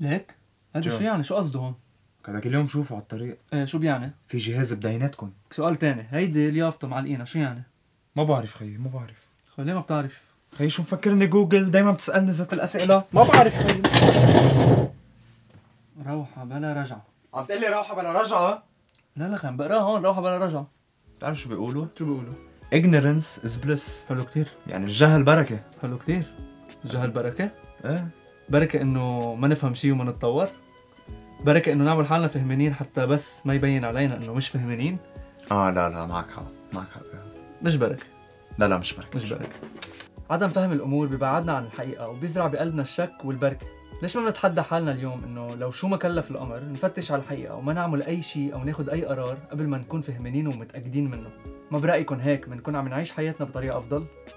ليك؟ هذا شو؟ شو يعني؟ شو قصده هون؟ كذا كل يوم شوفه على الطريق. شو بيعني؟ في جهاز بديناتكم. سؤال تاني، هيدي اليافطة معلقينها شو يعني؟ ما بعرف خيي، ما بعرف. ليه ما بتعرف؟ خيي شو مفكرني جوجل دايما بتسألني ذات الأسئلة؟ ما بعرف خيي. روحة بلا رجعة. عم تقلي روحة بلا رجعة؟ لا خي عم بقراها هون، روحة بلا رجعة. بتعرف شو بيقولوا؟ شو بيقولوا؟ ignorance is bliss. حلو كتير. يعني الجهل بركة. حلو كتير. الجهل بركة؟ ايه. بركة انه ما نفهم شي وما نتطور. بركة انه نعمل حالنا فهمانين حتى بس ما يبين علينا انه مش فهمانين. لا معك حق، معك حق. مش بركة. لا مش بركة. مش بركة. عدم فهم الامور بيبعدنا عن الحقيقة وبيزرع بقلبنا الشك والبركة. ليش ما نتحدى حالنا اليوم انه لو شو ما كلف الامر نفتش على الحقيقة وما نعمل اي شيء او ناخد اي قرار قبل ما نكون فهمانين ومتأكدين منه. ما برأيكم هيك بنكون عم نعيش حياتنا بطريقة افضل؟